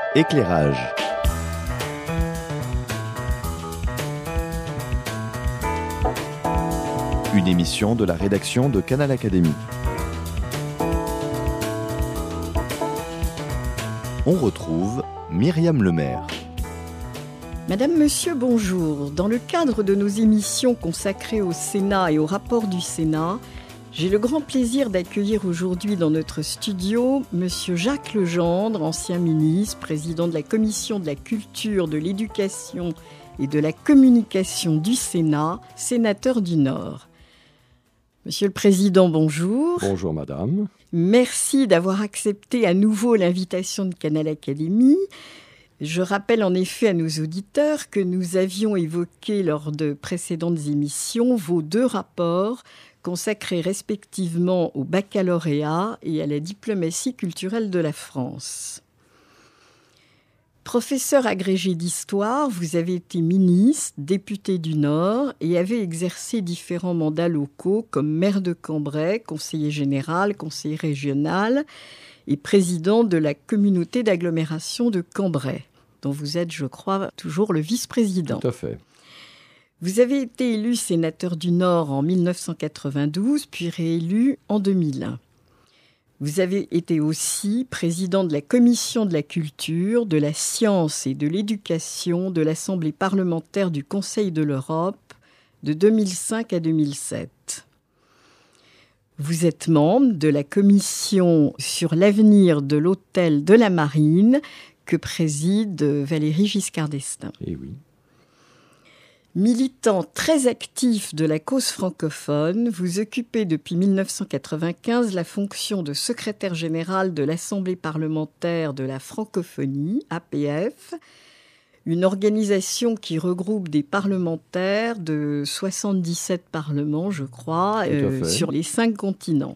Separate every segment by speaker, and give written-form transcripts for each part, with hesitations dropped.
Speaker 1: Éclairage. Une émission de la rédaction de Canal Académie. On retrouve Myriam Lemaire.
Speaker 2: Madame, Monsieur, bonjour. Dans le cadre de nos émissions consacrées au Sénat et au rapport du Sénat, j'ai le grand plaisir d'accueillir aujourd'hui dans notre studio Monsieur Jacques Legendre, ancien ministre, président de la Commission de la Culture, de l'Éducation et de la Communication du Sénat, sénateur du Nord. Monsieur le Président, bonjour.
Speaker 3: Bonjour Madame.
Speaker 2: Merci d'avoir accepté à nouveau l'invitation de Canal Académie. Je rappelle en effet à nos auditeurs que nous avions évoqué lors de précédentes émissions vos deux rapports consacrés respectivement au baccalauréat et à la diplomatie culturelle de la France. Professeur agrégé d'histoire, vous avez été ministre, député du Nord et avez exercé différents mandats locaux comme maire de Cambrai, conseiller général, conseiller régional et président de la communauté d'agglomération de Cambrai, dont vous êtes, je crois, toujours le vice-président.
Speaker 3: Tout à fait.
Speaker 2: Vous avez été élu sénateur du Nord en 1992, puis réélu en 2001. Vous avez été aussi président de la Commission de la Culture, de la Science et de l'Éducation de l'Assemblée parlementaire du Conseil de l'Europe de 2005 à 2007. Vous êtes membre de la Commission sur l'avenir de l'Hôtel de la Marine que préside Valéry Giscard d'Estaing.
Speaker 3: Eh oui.
Speaker 2: Militant très actif de la cause francophone, vous occupez depuis 1995 la fonction de secrétaire général de l'Assemblée parlementaire de la francophonie, APF, une organisation qui regroupe des parlementaires de 77 parlements, je crois, sur les 5 continents.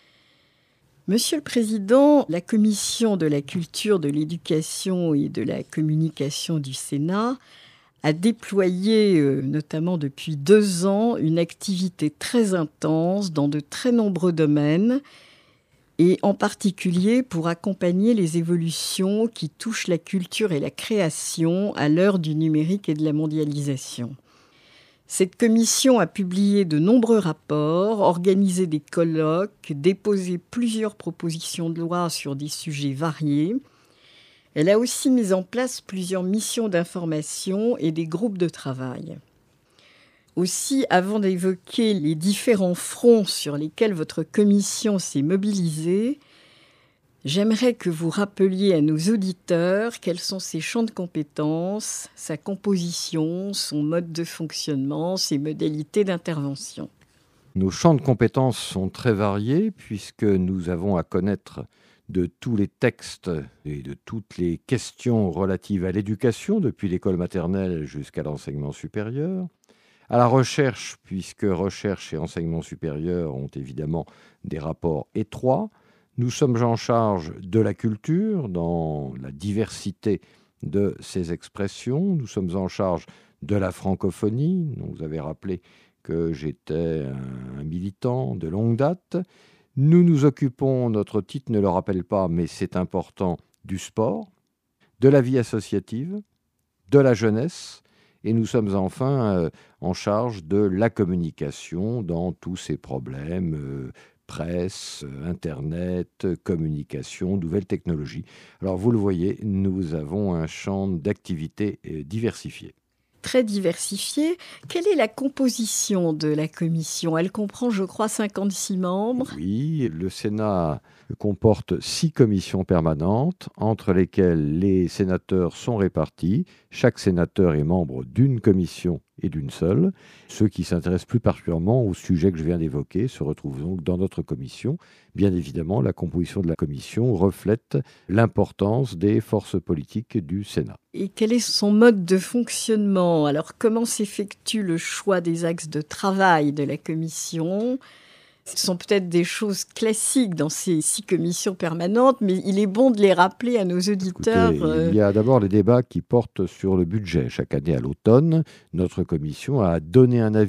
Speaker 2: Monsieur le Président, la Commission de la Culture, de l'Éducation et de la Communication du Sénat a déployé, notamment depuis 2 ans, une activité très intense dans de très nombreux domaines, et en particulier pour accompagner les évolutions qui touchent la culture et la création à l'heure du numérique et de la mondialisation. Cette commission a publié de nombreux rapports, organisé des colloques, déposé plusieurs propositions de loi sur des sujets variés. Elle a aussi mis en place plusieurs missions d'information et des groupes de travail. Aussi, avant d'évoquer les différents fronts sur lesquels votre commission s'est mobilisée, j'aimerais que vous rappeliez à nos auditeurs quels sont ses champs de compétences, sa composition, son mode de fonctionnement, ses modalités d'intervention.
Speaker 3: Nos champs de compétences sont très variés puisque nous avons à connaître de tous les textes et de toutes les questions relatives à l'éducation, depuis l'école maternelle jusqu'à l'enseignement supérieur, à la recherche, puisque recherche et enseignement supérieur ont évidemment des rapports étroits. Nous sommes en charge de la culture dans la diversité de ses expressions. Nous sommes en charge de la francophonie. Vous avez rappelé que j'étais un militant de longue date. Nous nous occupons, notre titre ne le rappelle pas, mais c'est important, du sport, de la vie associative, de la jeunesse, et nous sommes enfin en charge de la communication dans tous ces problèmes, presse, Internet, communication, nouvelles technologies. Alors vous le voyez, nous avons un champ d'activité diversifié.
Speaker 2: Très diversifiée. Quelle est la composition de la commission ? Elle comprend, je crois, 56 membres.
Speaker 3: Oui, le Sénat comporte 6 commissions permanentes, entre lesquelles les sénateurs sont répartis. Chaque sénateur est membre d'une commission et d'une seule. Ceux qui s'intéressent plus particulièrement au sujet que je viens d'évoquer se retrouvent donc dans notre commission. Bien évidemment, la composition de la commission reflète l'importance des forces politiques du Sénat.
Speaker 2: Et quel est son mode de fonctionnement ? Alors, comment s'effectue le choix des axes de travail de la commission ? Ce sont peut-être des choses classiques dans ces 6 commissions permanentes, mais il est bon de les rappeler à nos auditeurs.
Speaker 3: Écoutez, il y a d'abord les débats qui portent sur le budget. Chaque année à l'automne, notre commission a donné un avis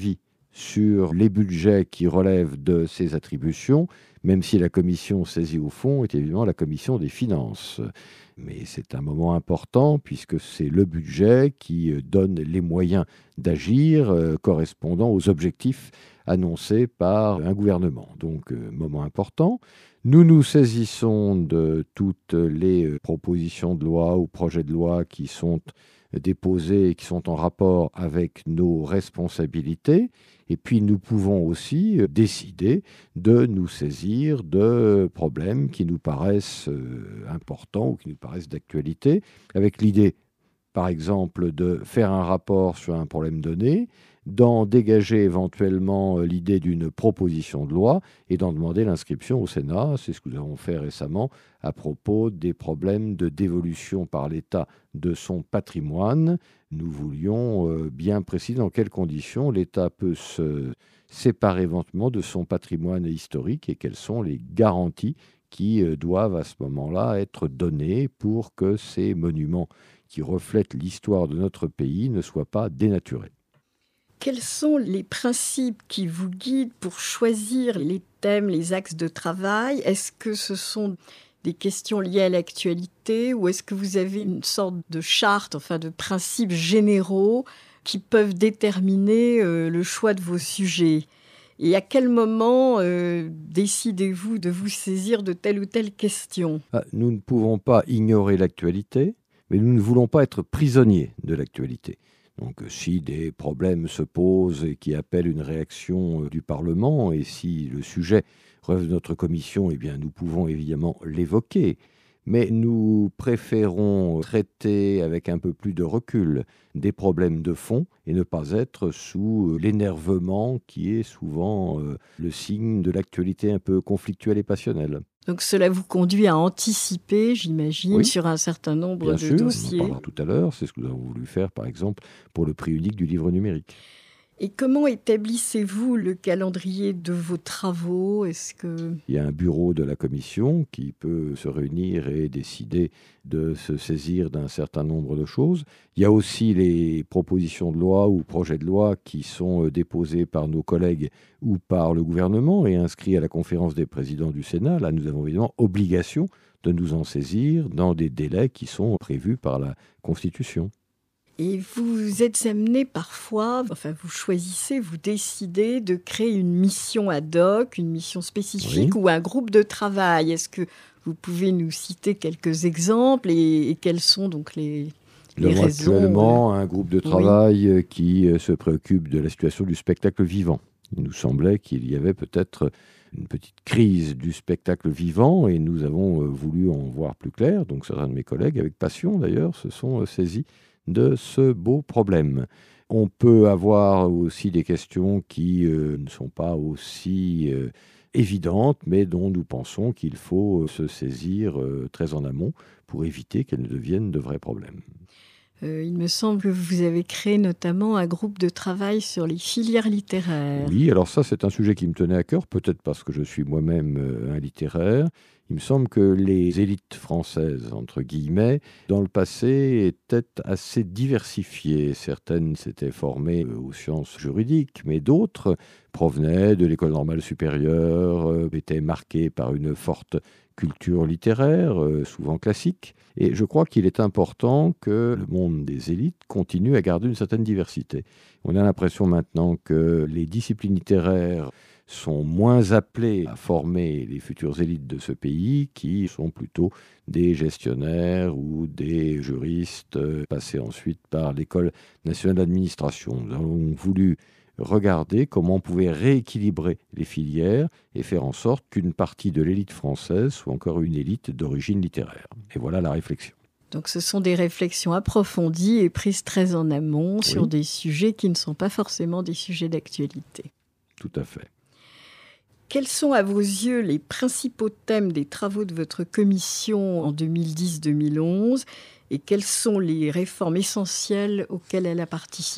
Speaker 3: sur les budgets qui relèvent de ses attributions, même si la commission saisie au fond est évidemment la commission des finances. Mais c'est un moment important puisque c'est le budget qui donne les moyens d'agir correspondant aux objectifs annoncés par un gouvernement. Donc, moment important. Nous nous saisissons de toutes les propositions de loi ou projets de loi qui sont déposés et qui sont en rapport avec nos responsabilités. Et puis, nous pouvons aussi décider de nous saisir de problèmes qui nous paraissent importants ou qui nous paraissent d'actualité, avec l'idée, par exemple, de faire un rapport sur un problème donné, d'en dégager éventuellement l'idée d'une proposition de loi et d'en demander l'inscription au Sénat. C'est ce que nous avons fait récemment à propos des problèmes de dévolution par l'État de son patrimoine. Nous voulions bien préciser dans quelles conditions l'État peut se séparer éventuellement de son patrimoine historique et quelles sont les garanties qui doivent à ce moment-là être données pour que ces monuments qui reflètent l'histoire de notre pays ne soient pas dénaturés.
Speaker 2: Quels sont les principes qui vous guident pour choisir les thèmes, les axes de travail? Est-ce que ce sont des questions liées à l'actualité ou est-ce que vous avez une sorte de charte, enfin de principes généraux qui peuvent déterminer le choix de vos sujets? Et à quel moment décidez-vous de vous saisir de telle ou telle question?
Speaker 3: Nous ne pouvons pas ignorer l'actualité, mais nous ne voulons pas être prisonniers de l'actualité. Donc, si des problèmes se posent et qui appellent une réaction du Parlement, et si le sujet relève de notre commission, eh bien, nous pouvons évidemment l'évoquer. Mais nous préférons traiter avec un peu plus de recul des problèmes de fond et ne pas être sous l'énervement qui est souvent le signe de l'actualité un peu conflictuelle et passionnelle.
Speaker 2: Donc cela vous conduit à anticiper, j'imagine,
Speaker 3: Oui,
Speaker 2: sur un certain nombre
Speaker 3: bien
Speaker 2: de
Speaker 3: sûr,
Speaker 2: dossiers.
Speaker 3: on en parlera tout à l'heure. C'est ce que nous avons voulu faire, par exemple, pour le prix unique du livre numérique.
Speaker 2: Et comment établissez-vous le calendrier de vos travaux?
Speaker 3: Il y a un bureau de la commission qui peut se réunir et décider de se saisir d'un certain nombre de choses. Il y a aussi les propositions de loi ou projets de loi qui sont déposés par nos collègues ou par le gouvernement et inscrits à la conférence des présidents du Sénat. Là, nous avons évidemment obligation de nous en saisir dans des délais qui sont prévus par la Constitution.
Speaker 2: Et vous êtes amené parfois, enfin vous choisissez, vous décidez de créer une mission ad hoc, une mission spécifique ou un groupe de travail. Est-ce que vous pouvez nous citer quelques exemples et quelles sont donc les raisons?
Speaker 3: Actuellement, un groupe de travail qui se préoccupe de la situation du spectacle vivant. Il nous semblait qu'il y avait peut-être une petite crise du spectacle vivant et nous avons voulu en voir plus clair. Donc certains de mes collègues, avec passion d'ailleurs, se sont saisis de ce beau problème. On peut avoir aussi des questions qui ne sont pas aussi évidentes, mais dont nous pensons qu'il faut se saisir très en amont pour éviter qu'elles ne deviennent de vrais problèmes.
Speaker 2: Il me semble que vous avez créé notamment un groupe de travail sur les filières littéraires.
Speaker 3: Oui, alors ça c'est un sujet qui me tenait à cœur, peut-être parce que je suis moi-même un littéraire. Il me semble que les élites françaises, entre guillemets, dans le passé étaient assez diversifiées. Certaines s'étaient formées aux sciences juridiques, mais d'autres provenaient de l'école normale supérieure, étaient marquées par une forte culture littéraire, souvent classique. Et je crois qu'il est important que le monde des élites continue à garder une certaine diversité. On a l'impression maintenant que les disciplines littéraires sont moins appelés à former les futures élites de ce pays, qui sont plutôt des gestionnaires ou des juristes passés ensuite par l'École nationale d'administration. Nous avons voulu regarder comment on pouvait rééquilibrer les filières et faire en sorte qu'une partie de l'élite française soit encore une élite d'origine littéraire. Et voilà la réflexion.
Speaker 2: Donc ce sont des réflexions approfondies et prises très en amont sur des sujets qui ne sont pas forcément des sujets d'actualité.
Speaker 3: Tout à fait.
Speaker 2: Quels sont à vos yeux les principaux thèmes des travaux de votre commission en 2010-2011 et quelles sont les réformes essentielles auxquelles elle a participé ?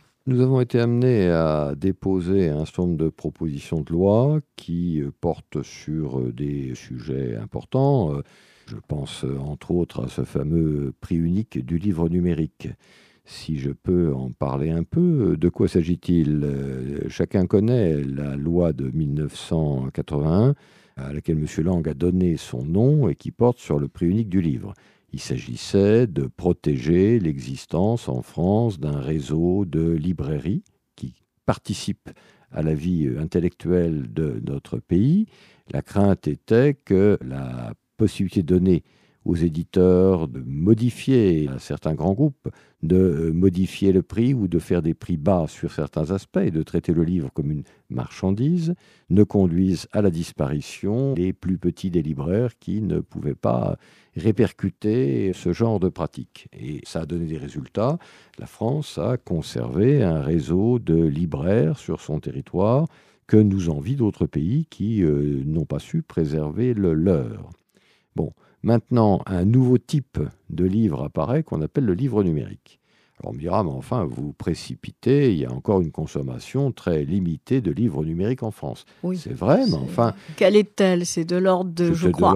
Speaker 3: Nous avons été amenés à déposer un certain nombre de propositions de loi qui portent sur des sujets importants. Je pense entre autres à ce fameux prix unique du livre numérique. Si je peux en parler un peu, de quoi s'agit-il ? Chacun connaît la loi de 1981 à laquelle M. Lang a donné son nom et qui porte sur le prix unique du livre. Il s'agissait de protéger l'existence en France d'un réseau de librairies qui participent à la vie intellectuelle de notre pays. La crainte était que la possibilité donnée aux éditeurs de modifier, à certains grands groupes, de modifier le prix ou de faire des prix bas sur certains aspects et de traiter le livre comme une marchandise, ne conduisent à la disparition des plus petits des libraires qui ne pouvaient pas répercuter ce genre de pratique. Et ça a donné des résultats. La France a conservé un réseau de libraires sur son territoire que nous envient d'autres pays qui n'ont pas su préserver le leur. Bon, maintenant, un nouveau type de livre apparaît qu'on appelle le livre numérique. Alors on me dira, mais enfin, vous vous précipitez, il y a encore une consommation très limitée de livres numériques en France.
Speaker 2: Oui,
Speaker 3: c'est vrai, mais enfin...
Speaker 2: Quelle est-elle ? C'est de l'ordre de, je crois,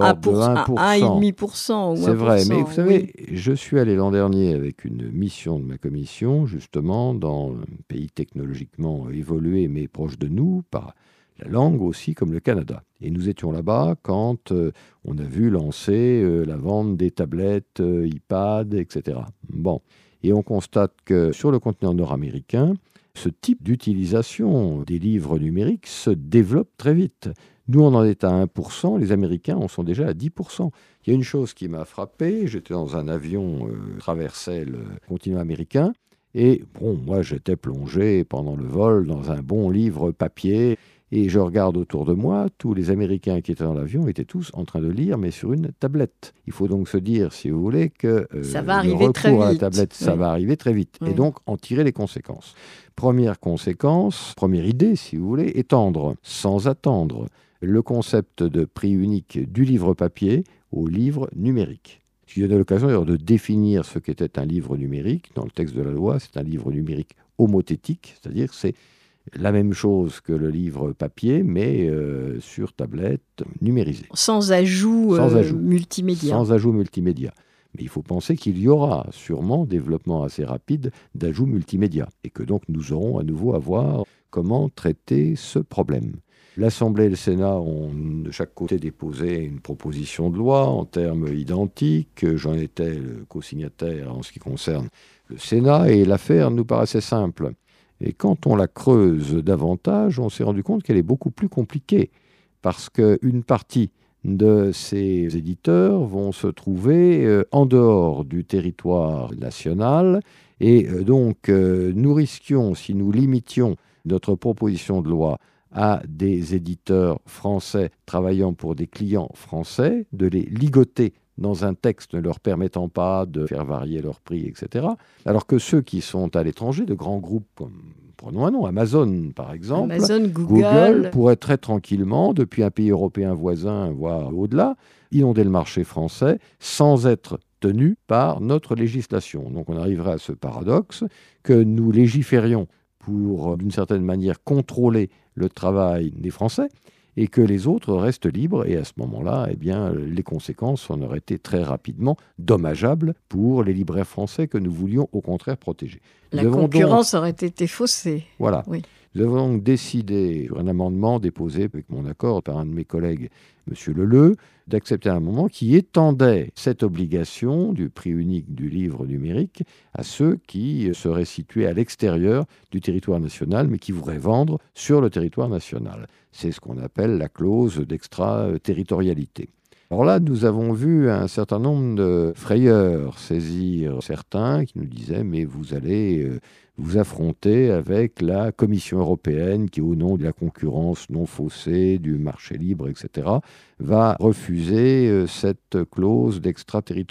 Speaker 2: 1,5% ou 1%.
Speaker 3: C'est vrai, mais vous savez, je suis allé l'an dernier avec une mission de ma commission, justement, dans un pays technologiquement évolué, mais proche de nous, par la langue aussi, comme le Canada. Et nous étions là-bas quand on a vu lancer la vente des tablettes, iPad, etc. Bon. Et on constate que sur le continent nord-américain, ce type d'utilisation des livres numériques se développe très vite. Nous, on en est à 1%, les Américains en sont déjà à 10%. Il y a une chose qui m'a frappé, j'étais dans un avion qui traversait le continent américain, et bon, moi j'étais plongé pendant le vol dans un bon livre papier, et je regarde autour de moi, tous les Américains qui étaient dans l'avion étaient tous en train de lire, mais sur une tablette. Il faut donc se dire, si vous voulez, que
Speaker 2: ça va
Speaker 3: le
Speaker 2: arriver très
Speaker 3: recours à la
Speaker 2: vite.
Speaker 3: tablette, ça va arriver très vite.
Speaker 2: Oui.
Speaker 3: Et donc, en tirer les conséquences. Première conséquence, première idée, si vous voulez, étendre, sans attendre, le concept de prix unique du livre papier au livre numérique. Ce qui donne l'occasion d'ailleurs de définir ce qu'était un livre numérique. Dans le texte de la loi, c'est un livre numérique homothétique, c'est-à-dire que c'est la même chose que le livre papier, mais sur tablette numérisée.
Speaker 2: Sans ajout multimédia.
Speaker 3: Sans ajout multimédia. Mais il faut penser qu'il y aura sûrement développement assez rapide d'ajouts multimédia et que donc nous aurons à nouveau à voir comment traiter ce problème. L'Assemblée et le Sénat ont de chaque côté déposé une proposition de loi en termes identiques. J'en étais le co-signataire en ce qui concerne le Sénat et l'affaire nous paraissait simple. Et quand on la creuse davantage, on s'est rendu compte qu'elle est beaucoup plus compliquée parce qu'une partie de ces éditeurs vont se trouver en dehors du territoire national et donc nous risquions, si nous limitions notre proposition de loi à des éditeurs français travaillant pour des clients français, de les ligoter dans un texte ne leur permettant pas de faire varier leur prix, etc. Alors que ceux qui sont à l'étranger, de grands groupes comme, prenons un nom, Amazon par exemple,
Speaker 2: Amazon, Google
Speaker 3: pourraient très tranquillement, depuis un pays européen voisin, voire au-delà, inonder le marché français sans être tenus par notre législation. Donc on arriverait à ce paradoxe que nous légiférions pour, d'une certaine manière, contrôler le travail des Français, et que les autres restent libres. Et à ce moment-là, eh bien, les conséquences en auraient été très rapidement dommageables pour les libraires français que nous voulions au contraire protéger.
Speaker 2: La concurrence aurait été faussée.
Speaker 3: Voilà.
Speaker 2: Oui.
Speaker 3: Nous avons donc décidé, sur un amendement déposé avec mon accord par un de mes collègues, M. Leleu, d'accepter un amendement qui étendait cette obligation du prix unique du livre numérique à ceux qui seraient situés à l'extérieur du territoire national, mais qui voudraient vendre sur le territoire national. C'est ce qu'on appelle la clause d'extraterritorialité. Alors là, nous avons vu un certain nombre de frayeurs saisir certains qui nous disaient « mais vous allez vous affronter avec la Commission européenne qui, au nom de la concurrence non faussée, du marché libre, etc., va refuser cette clause d'extraterritorialité. »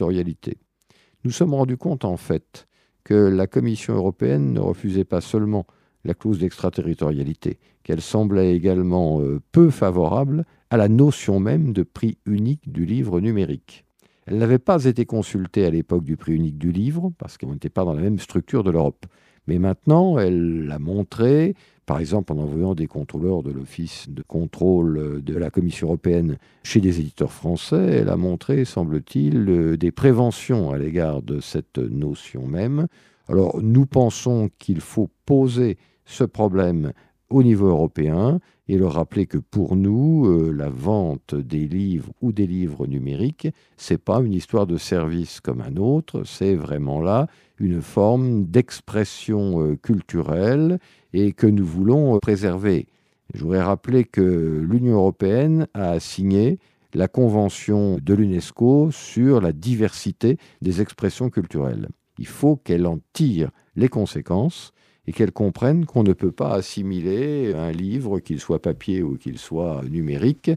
Speaker 3: Nous sommes rendus compte en fait que la Commission européenne ne refusait pas seulement la clause d'extraterritorialité, qu'elle semblait également peu favorable à la notion même de prix unique du livre numérique. Elle n'avait pas été consultée à l'époque du prix unique du livre, parce qu'on n'était pas dans la même structure de l'Europe. Mais maintenant, elle l'a montré, par exemple en envoyant des contrôleurs de l'Office de contrôle de la Commission européenne chez des éditeurs français. Elle a montré, semble-t-il, des préventions à l'égard de cette notion même, Alors, nous pensons qu'il faut poser ce problème au niveau européen et leur rappeler que pour nous, la vente des livres ou des livres numériques, c'est pas une histoire de service comme un autre, c'est vraiment là une forme d'expression culturelle et que nous voulons préserver. Je voudrais rappeler que l'Union européenne a signé la Convention de l'UNESCO sur la diversité des expressions culturelles. Il faut qu'elle en tire les conséquences et qu'elle comprenne qu'on ne peut pas assimiler un livre, qu'il soit papier ou qu'il soit numérique,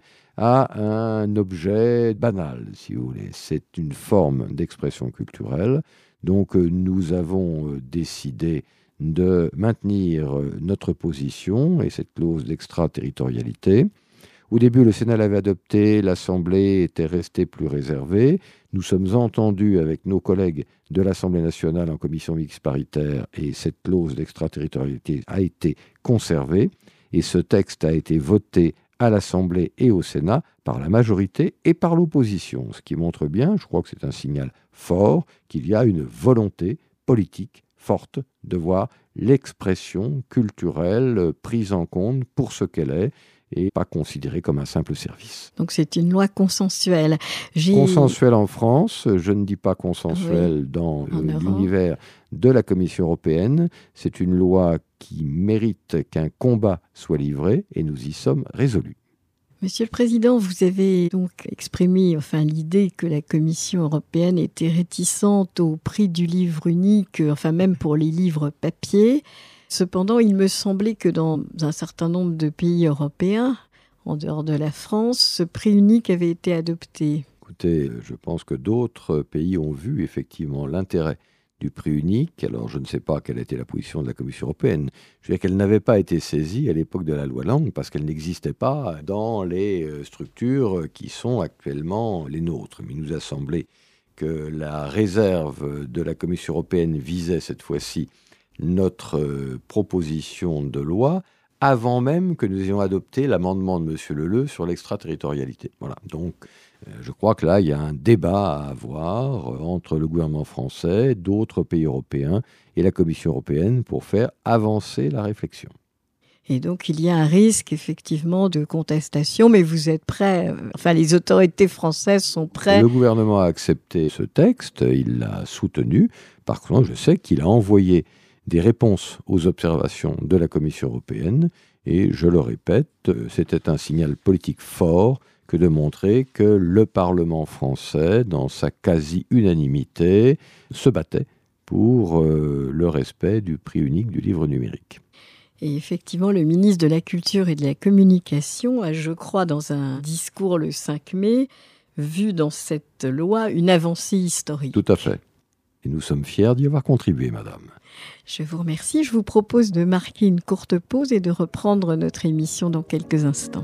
Speaker 3: à un objet banal, si vous voulez. C'est une forme d'expression culturelle. Donc nous avons décidé de maintenir notre position et cette clause d'extraterritorialité. Au début, le Sénat l'avait adopté, l'Assemblée était restée plus réservée. Nous sommes entendus avec nos collègues de l'Assemblée nationale en commission mixte paritaire et cette clause d'extraterritorialité a été conservée et ce texte a été voté à l'Assemblée et au Sénat par la majorité et par l'opposition, ce qui montre bien, je crois que c'est un signal fort, qu'il y a une volonté politique forte de voir l'expression culturelle prise en compte pour ce qu'elle est et pas considérée comme un simple service.
Speaker 2: Donc c'est une loi consensuelle.
Speaker 3: Consensuelle en France, je ne dis pas consensuelle dans l'univers de la Commission européenne. C'est une loi qui mérite qu'un combat soit livré et nous y sommes résolus.
Speaker 2: Monsieur le Président, vous avez donc exprimé l'idée que la Commission européenne était réticente au prix du livre unique, même pour les livres papier. Cependant, il me semblait que dans un certain nombre de pays européens, en dehors de la France, ce prix unique avait été adopté.
Speaker 3: Écoutez, je pense que d'autres pays ont vu effectivement l'intérêt du prix unique. Alors, je ne sais pas quelle était la position de la Commission européenne. Je veux dire qu'elle n'avait pas été saisie à l'époque de la loi Langue parce qu'elle n'existait pas dans les structures qui sont actuellement les nôtres. Mais il nous a semblé que la réserve de la Commission européenne visait cette fois-ci notre proposition de loi avant même que nous ayons adopté l'amendement de M. Leleu sur l'extraterritorialité. Voilà. Donc, je crois que là, il y a un débat à avoir entre le gouvernement français, d'autres pays européens et la Commission européenne pour faire avancer la réflexion.
Speaker 2: Et donc, il y a un risque, effectivement, de contestation, mais vous êtes prêts, les autorités françaises sont prêtes.
Speaker 3: Le gouvernement a accepté ce texte, il l'a soutenu. Par contre, je sais qu'il a envoyé des réponses aux observations de la Commission européenne. Et je le répète, c'était un signal politique fort que de montrer que le Parlement français, dans sa quasi-unanimité, se battait pour le respect du prix unique du livre numérique.
Speaker 2: Et effectivement, le ministre de la Culture et de la Communication a, je crois, dans un discours le 5 mai, vu dans cette loi une avancée historique.
Speaker 3: Tout à fait. Et nous sommes fiers d'y avoir contribué, madame.
Speaker 2: Je vous remercie. Je vous propose de marquer une courte pause et de reprendre notre émission dans quelques instants.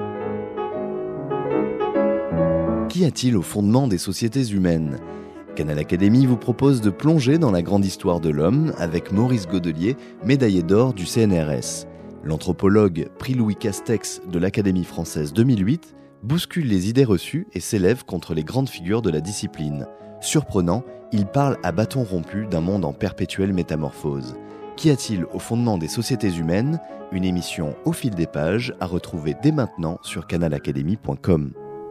Speaker 1: Qu'y a-t-il au fondement des sociétés humaines ? Canal Académie vous propose de plonger dans la grande histoire de l'homme avec Maurice Godelier, médaillé d'or du CNRS. L'anthropologue prix Louis Castex de l'Académie française 2008 bouscule les idées reçues et s'élève contre les grandes figures de la discipline. Surprenant, il parle à bâton rompu d'un monde en perpétuelle métamorphose. Qu'y a-t-il au fondement des sociétés humaines ? Une émission au fil des pages à retrouver dès maintenant sur canalacadémie.com.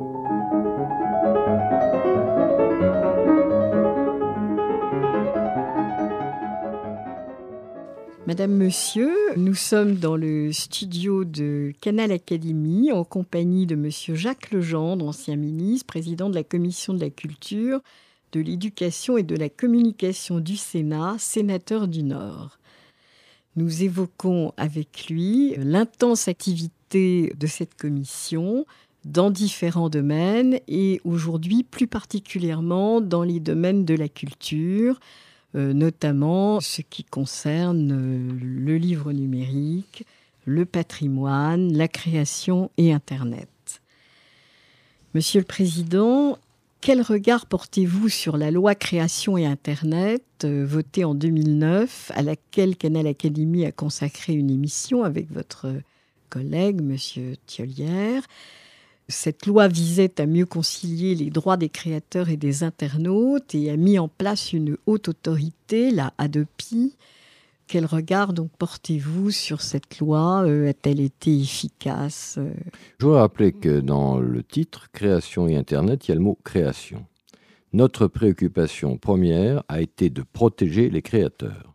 Speaker 2: Madame, Monsieur, nous sommes dans le studio de Canal Académie en compagnie de Monsieur Jacques Legendre, ancien ministre, président de la Commission de la Culture, de l'Éducation et de la Communication du Sénat, sénateur du Nord. Nous évoquons avec lui l'intense activité de cette commission dans différents domaines et aujourd'hui plus particulièrement dans les domaines de la culture, notamment ce qui concerne le livre numérique, le patrimoine, la création et Internet. Monsieur le Président, quel regard portez-vous sur la loi création et Internet, votée en 2009, à laquelle Canal Académie a consacré une émission avec votre collègue, Monsieur Thiollière ? Cette loi visait à mieux concilier les droits des créateurs et des internautes et a mis en place une haute autorité, la Hadopi. Quel regard donc portez-vous sur cette loi ? A-t-elle été efficace ?
Speaker 3: Je voudrais rappeler que dans le titre « Création et Internet », il y a le mot « création ». Notre préoccupation première a été de protéger les créateurs.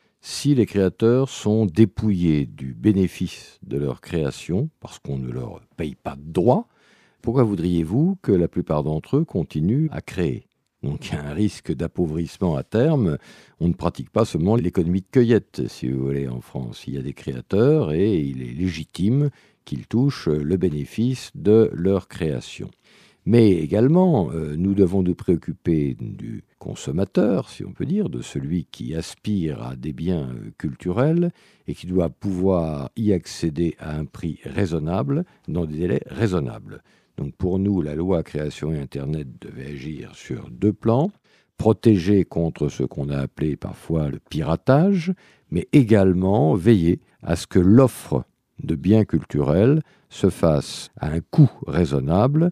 Speaker 3: Si les créateurs sont dépouillés du bénéfice de leur création, parce qu'on ne leur paye pas de droits, pourquoi voudriez-vous que la plupart d'entre eux continuent à créer ? Donc il y a un risque d'appauvrissement à terme. On ne pratique pas seulement l'économie de cueillette, si vous voulez, en France. Il y a des créateurs et il est légitime qu'ils touchent le bénéfice de leur création. Mais également, nous devons nous préoccuper du consommateur, si on peut dire, de celui qui aspire à des biens culturels et qui doit pouvoir y accéder à un prix raisonnable, dans des délais raisonnables. Donc pour nous, la loi Création et Internet devait agir sur 2 plans, protéger contre ce qu'on a appelé parfois le piratage, mais également veiller à ce que l'offre de biens culturels se fasse à un coût raisonnable,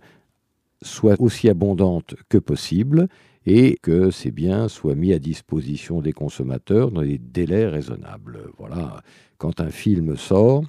Speaker 3: soit aussi abondante que possible et que ces biens soient mis à disposition des consommateurs dans des délais raisonnables. Voilà, quand un film sort,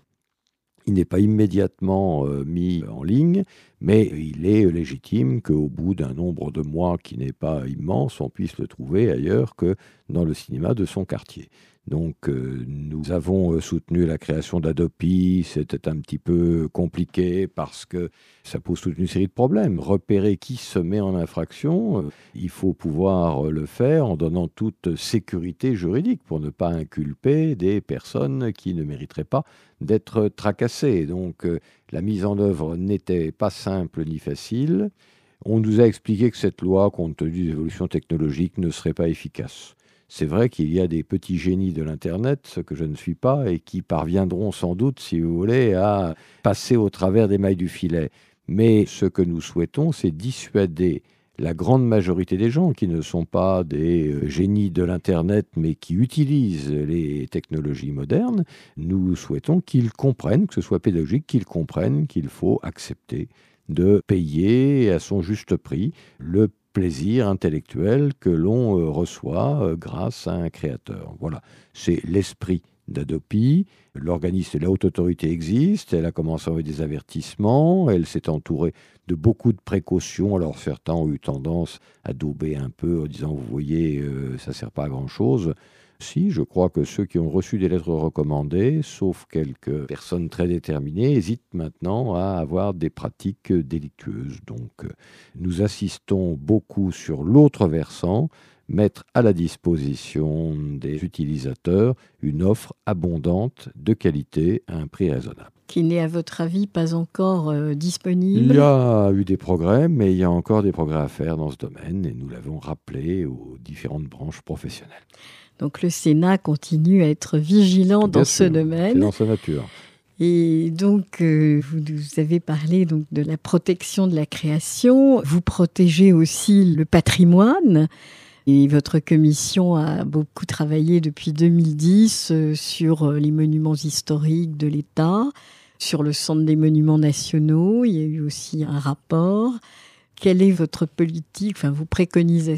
Speaker 3: il n'est pas immédiatement mis en ligne, mais il est légitime qu'au bout d'un nombre de mois qui n'est pas immense, on puisse le trouver ailleurs que dans le cinéma de son quartier. Donc nous avons soutenu la création d'Hadopi. C'était un petit peu compliqué parce que ça pose toute une série de problèmes. Repérer qui se met en infraction, il faut pouvoir le faire en donnant toute sécurité juridique pour ne pas inculper des personnes qui ne mériteraient pas d'être tracassées. Donc la mise en œuvre n'était pas simple ni facile. On nous a expliqué que cette loi, compte tenu des évolutions technologiques, ne serait pas efficace. C'est vrai qu'il y a des petits génies de l'Internet, ce que je ne suis pas, et qui parviendront sans doute, si vous voulez, à passer au travers des mailles du filet. Mais ce que nous souhaitons, c'est dissuader la grande majorité des gens qui ne sont pas des génies de l'Internet, mais qui utilisent les technologies modernes. Nous souhaitons qu'ils comprennent, que ce soit pédagogique, qu'ils comprennent qu'il faut accepter de payer à son juste prix le plaisir intellectuel que l'on reçoit grâce à un créateur. Voilà, c'est l'esprit d'Hadopi. L'organisme, la haute autorité existe, elle a commencé avec des avertissements, elle s'est entourée de beaucoup de précautions. Alors certains ont eu tendance à dauber un peu en disant, vous voyez, ça ne sert pas à grand-chose. Si, je crois que ceux qui ont reçu des lettres recommandées, sauf quelques personnes très déterminées, hésitent maintenant à avoir des pratiques délictueuses. Donc, nous insistons beaucoup sur l'autre versant, mettre à la disposition des utilisateurs une offre abondante de qualité à un prix raisonnable.
Speaker 2: Qui n'est, à votre avis, pas encore disponible ?
Speaker 3: Il y a eu des progrès, mais il y a encore des progrès à faire dans ce domaine et nous l'avons rappelé aux différentes branches professionnelles.
Speaker 2: Donc le Sénat continue à être vigilant dans ce domaine.
Speaker 3: C'est dans sa nature.
Speaker 2: Et donc, vous nous avez parlé donc, de la protection de la création. Vous protégez aussi le patrimoine. Et votre commission a beaucoup travaillé depuis 2010 sur les monuments historiques de l'État, sur le Centre des monuments nationaux. Il y a eu aussi un rapport. Quelle est votre politique, vos préconisations ?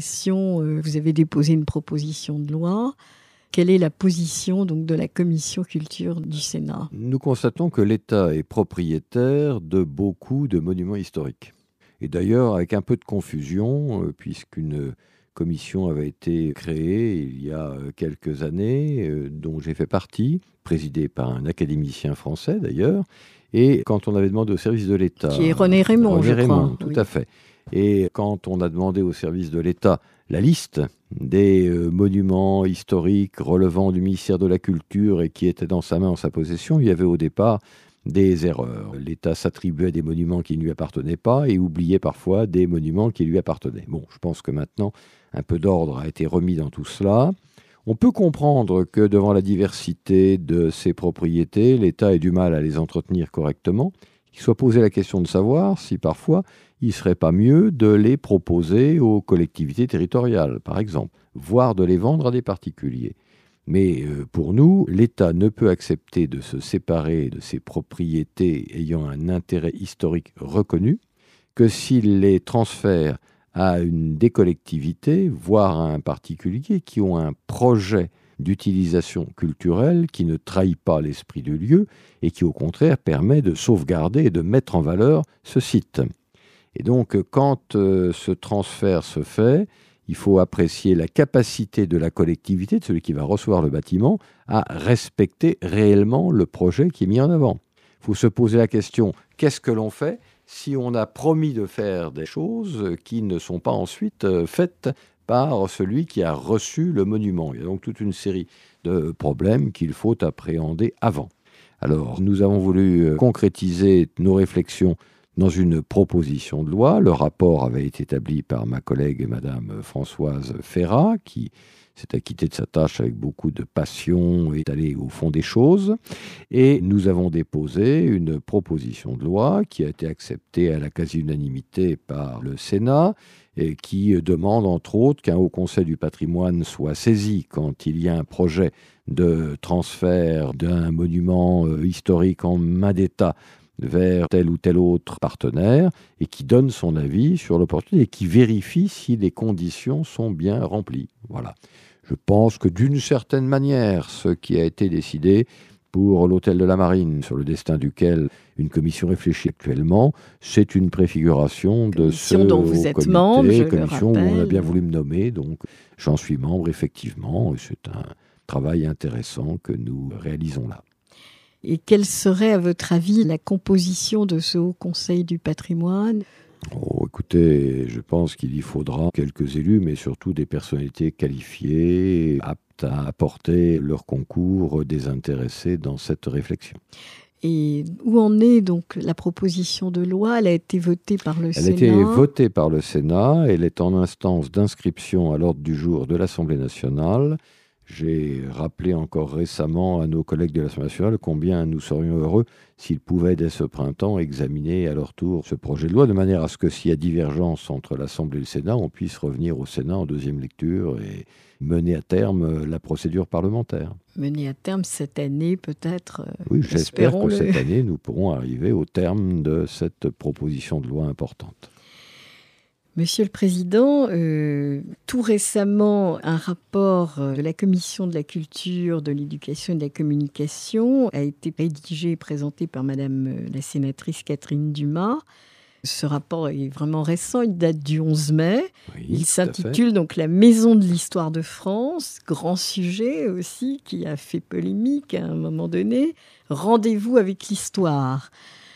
Speaker 2: Vous avez déposé une proposition de loi. Quelle est la position donc, de la commission culture du Sénat ?
Speaker 3: Nous constatons que l'État est propriétaire de beaucoup de monuments historiques. Et d'ailleurs, avec un peu de confusion, puisqu'une commission avait été créée il y a quelques années, dont j'ai fait partie, présidée par un académicien français d'ailleurs. Et quand on avait demandé au service de l'État...
Speaker 2: Qui est René Raymond, je crois.
Speaker 3: Tout à fait. Et quand on a demandé au service de l'État la liste des monuments historiques relevant du ministère de la Culture et qui étaient dans sa main, en sa possession, il y avait au départ des erreurs. L'État s'attribuait des monuments qui ne lui appartenaient pas et oubliait parfois des monuments qui lui appartenaient. Bon, je pense que maintenant, un peu d'ordre a été remis dans tout cela. On peut comprendre que devant la diversité de ces propriétés, l'État ait du mal à les entretenir correctement, qu'il soit posé la question de savoir si parfois il ne serait pas mieux de les proposer aux collectivités territoriales, par exemple, voire de les vendre à des particuliers. Mais pour nous, l'État ne peut accepter de se séparer de ces propriétés ayant un intérêt historique reconnu que s'il les transfère à des collectivités, voire à un particulier, qui ont un projet d'utilisation culturelle qui ne trahit pas l'esprit du lieu et qui, au contraire, permet de sauvegarder et de mettre en valeur ce site. Et donc, quand ce transfert se fait, il faut apprécier la capacité de la collectivité, de celui qui va recevoir le bâtiment, à respecter réellement le projet qui est mis en avant. Il faut se poser la question, qu'est-ce que l'on fait si on a promis de faire des choses qui ne sont pas ensuite faites par celui qui a reçu le monument? Il y a donc toute une série de problèmes qu'il faut appréhender avant. Alors, nous avons voulu concrétiser nos réflexions dans une proposition de loi. Le rapport avait été établi par ma collègue Madame Françoise Ferrat, qui s'est acquittée de sa tâche avec beaucoup de passion et est allée au fond des choses. Et nous avons déposé une proposition de loi qui a été acceptée à la quasi-unanimité par le Sénat et qui demande entre autres qu'un Haut Conseil du patrimoine soit saisi quand il y a un projet de transfert d'un monument historique en main d'État vers tel ou tel autre partenaire et qui donne son avis sur l'opportunité et qui vérifie si les conditions sont bien remplies. Voilà. Je pense que d'une certaine manière, ce qui a été décidé pour l'hôtel de la Marine, sur le destin duquel une commission réfléchit actuellement, c'est une préfiguration de ce
Speaker 2: dont vous êtes membre, je le
Speaker 3: commission où on a
Speaker 2: rappelle.
Speaker 3: bien voulu me nommer, donc j'en suis membre effectivement, et c'est un travail intéressant que nous réalisons là.
Speaker 2: Et quelle serait, à votre avis, la composition de ce Haut Conseil du patrimoine ?
Speaker 3: Oh, écoutez, je pense qu'il y faudra quelques élus, mais surtout des personnalités qualifiées, aptes à apporter leur concours désintéressé dans cette réflexion.
Speaker 2: Et où en est donc la proposition de loi ? Elle a été votée par le Sénat.
Speaker 3: Elle a été votée par le Sénat, elle est en instance d'inscription à l'ordre du jour de l'Assemblée nationale. J'ai rappelé encore récemment à nos collègues de l'Assemblée nationale combien nous serions heureux s'ils pouvaient, dès ce printemps, examiner à leur tour ce projet de loi, de manière à ce que s'il y a divergence entre l'Assemblée et le Sénat, on puisse revenir au Sénat en deuxième lecture et mener à terme la procédure parlementaire.
Speaker 2: Mener à terme cette année, peut-être.
Speaker 3: Oui, j'espère que
Speaker 2: espérons-le.
Speaker 3: cette année, nous pourrons arriver au terme de cette proposition de loi importante.
Speaker 2: Monsieur le Président, tout récemment, un rapport de la Commission de la Culture, de l'Éducation et de la Communication a été rédigé et présenté par Madame la sénatrice Catherine Dumas. Ce rapport est vraiment récent, il date du 11 mai.
Speaker 3: Oui,
Speaker 2: Il
Speaker 3: tout à
Speaker 2: s'intitule donc « La Maison de l'Histoire de France », grand sujet aussi qui a fait polémique à un moment donné. Rendez-vous avec l'histoire.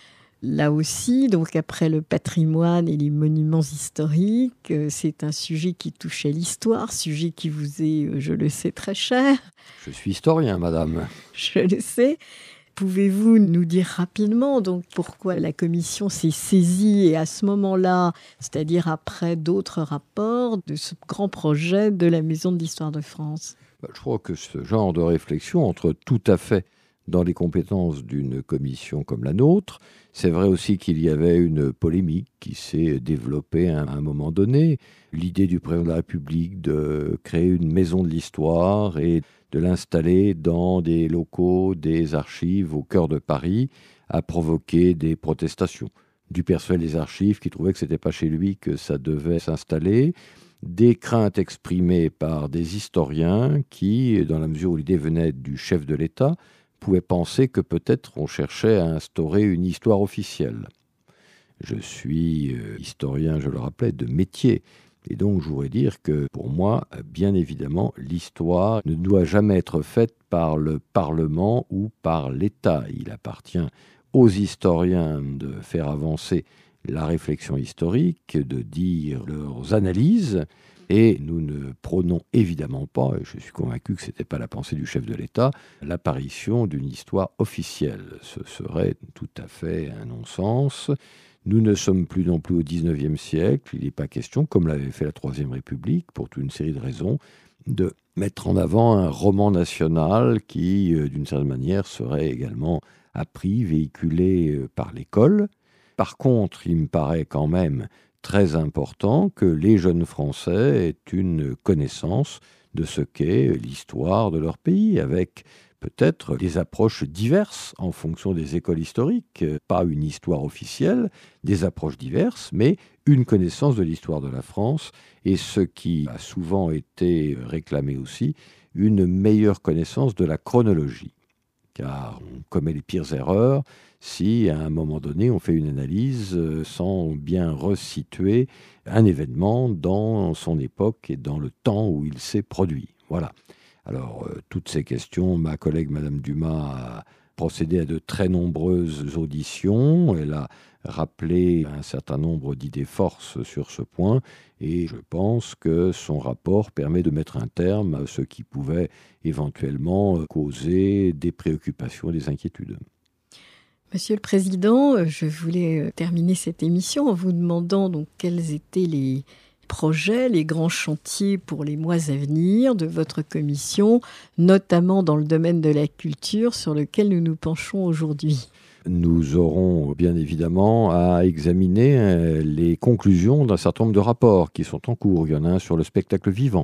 Speaker 2: Là aussi, donc après le patrimoine et les monuments historiques, c'est un sujet qui touche à l'histoire, sujet qui vous est, je le sais, très cher.
Speaker 3: Je suis historien, madame.
Speaker 2: Je le sais. Pouvez-vous nous dire rapidement donc pourquoi la commission s'est saisie et à ce moment-là, c'est-à-dire après d'autres rapports, de ce grand projet de la Maison de l'Histoire de France ?
Speaker 3: Je crois que ce genre de réflexion entre tout à fait dans les compétences d'une commission comme la nôtre. C'est vrai aussi qu'il y avait une polémique qui s'est développée à un moment donné. L'idée du président de la République de créer une maison de l'histoire et de l'installer dans des locaux, des archives au cœur de Paris, a provoqué des protestations. Du personnel des archives qui trouvait que ce n'était pas chez lui que ça devait s'installer. Des craintes exprimées par des historiens qui, dans la mesure où l'idée venait du chef de l'État, pouvaient penser que peut-être on cherchait à instaurer une histoire officielle. Je suis historien, je le rappelais, de métier. Et donc, je voudrais dire que, pour moi, bien évidemment, l'histoire ne doit jamais être faite par le Parlement ou par l'État. Il appartient aux historiens de faire avancer la réflexion historique, de dire leurs analyses. Et nous ne prônons évidemment pas, et je suis convaincu que ce n'était pas la pensée du chef de l'État, l'apparition d'une histoire officielle. Ce serait tout à fait un non-sens. Nous ne sommes plus non plus au XIXe siècle. Il n'est pas question, comme l'avait fait la Troisième République, pour toute une série de raisons, de mettre en avant un roman national qui, d'une certaine manière, serait également appris, véhiculé par l'école. Par contre, il me paraît quand même très important que les jeunes Français aient une connaissance de ce qu'est l'histoire de leur pays, avec peut-être des approches diverses en fonction des écoles historiques, pas une histoire officielle, des approches diverses, mais une connaissance de l'histoire de la France et ce qui a souvent été réclamé aussi, une meilleure connaissance de la chronologie. Car on commet les pires erreurs si, à un moment donné, on fait une analyse sans bien resituer un événement dans son époque et dans le temps où il s'est produit. Voilà. Alors, toutes ces questions, ma collègue Madame Dumas a procédé à de très nombreuses auditions. Elle a rappelé un certain nombre d'idées forces sur ce point et je pense que son rapport permet de mettre un terme à ce qui pouvait éventuellement causer des préoccupations et des inquiétudes.
Speaker 2: Monsieur le Président, je voulais terminer cette émission en vous demandant donc quels étaient les projets, les grands chantiers pour les mois à venir de votre commission, notamment dans le domaine de la culture sur lequel nous nous penchons aujourd'hui.
Speaker 3: Nous aurons bien évidemment à examiner les conclusions d'un certain nombre de rapports qui sont en cours. Il y en a un sur le spectacle vivant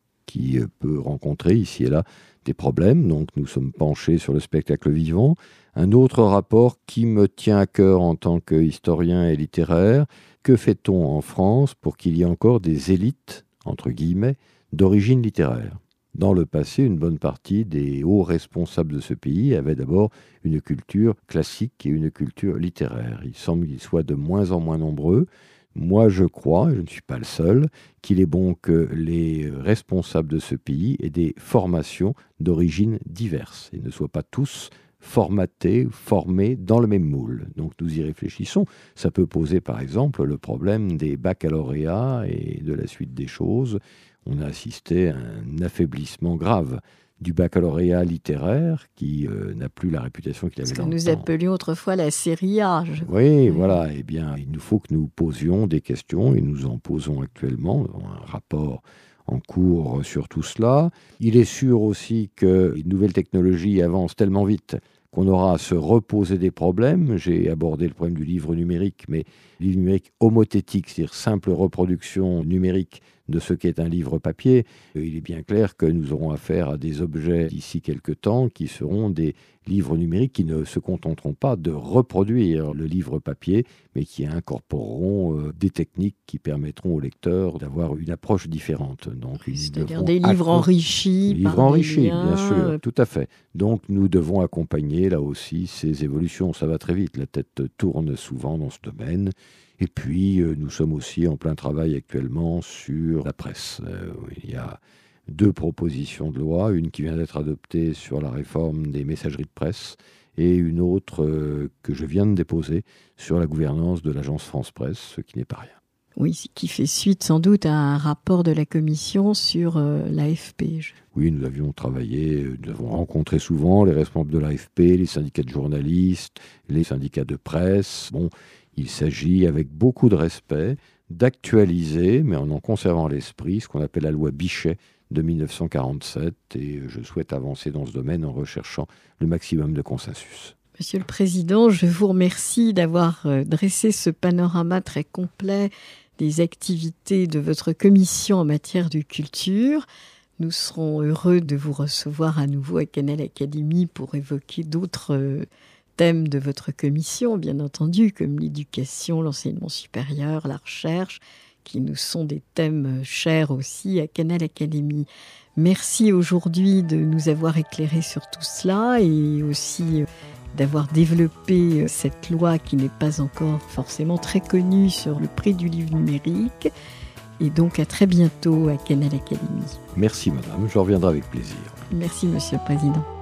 Speaker 3: qui peut rencontrer ici et là des problèmes. Donc nous sommes penchés sur le spectacle vivant. Un autre rapport qui me tient à cœur en tant qu'historien et littéraire. Que fait-on en France pour qu'il y ait encore des élites, entre guillemets, d'origine littéraire ? Dans le passé, une bonne partie des hauts responsables de ce pays avaient d'abord une culture classique et une culture littéraire. Il semble qu'ils soient de moins en moins nombreux. Moi, je crois, et je ne suis pas le seul, qu'il est bon que les responsables de ce pays aient des formations d'origine diverses et ne soient pas tous formatés, formés dans le même moule. Donc nous y réfléchissons. Ça peut poser par exemple le problème des baccalauréats et de la suite des choses. On a assisté à un affaiblissement grave du baccalauréat littéraire qui n'a plus la réputation qu'il avait dans le temps.
Speaker 2: Ce que nous appelions autrefois la série A.
Speaker 3: Oui, voilà. Eh bien, il nous faut que nous posions des questions et nous en posons actuellement. Nous avons un rapport en cours sur tout cela. Il est sûr aussi que les nouvelles technologies avancent tellement vite qu'on aura à se reposer des problèmes. J'ai abordé le problème du livre numérique, mais livre numérique homothétique, c'est-à-dire simple reproduction numérique de ce qu'est un livre papier. Il est bien clair que nous aurons affaire à des objets d'ici quelques temps qui seront des livres numériques qui ne se contenteront pas de reproduire le livre papier, mais qui incorporeront des techniques qui permettront aux lecteurs d'avoir une approche différente. Donc,
Speaker 2: c'est-à-dire des livres enrichis.
Speaker 3: Des livres enrichis, bien sûr, tout à fait. Donc nous devons accompagner là aussi ces évolutions. Ça va très vite, la tête tourne souvent dans ce domaine. Et puis, nous sommes aussi en plein travail actuellement sur la presse. Il y a 2 propositions de loi, une qui vient d'être adoptée sur la réforme des messageries de presse et une autre que je viens de déposer sur la gouvernance de l'agence France Presse, ce qui n'est pas rien.
Speaker 2: Oui, ce qui fait suite sans doute à un rapport de la commission sur l'AFP.
Speaker 3: Oui, nous avions travaillé, nous avons rencontré souvent les responsables de l'AFP, les syndicats de journalistes, les syndicats de presse. Bon, il s'agit, avec beaucoup de respect, d'actualiser, mais en conservant l'esprit, ce qu'on appelle la loi Bichet de 1947. Et je souhaite avancer dans ce domaine en recherchant le maximum de consensus.
Speaker 2: Monsieur le Président, je vous remercie d'avoir dressé ce panorama très complet des activités de votre commission en matière de culture. Nous serons heureux de vous recevoir à nouveau à Canal Académie pour évoquer d'autres thèmes de votre commission, bien entendu, comme l'éducation, l'enseignement supérieur, la recherche, qui nous sont des thèmes chers aussi à Canal Académie. Merci aujourd'hui de nous avoir éclairés sur tout cela et aussi d'avoir développé cette loi qui n'est pas encore forcément très connue sur le prix du livre numérique. Et donc à très bientôt à Canal Académie.
Speaker 3: Merci madame, je reviendrai avec plaisir.
Speaker 2: Merci monsieur le Président.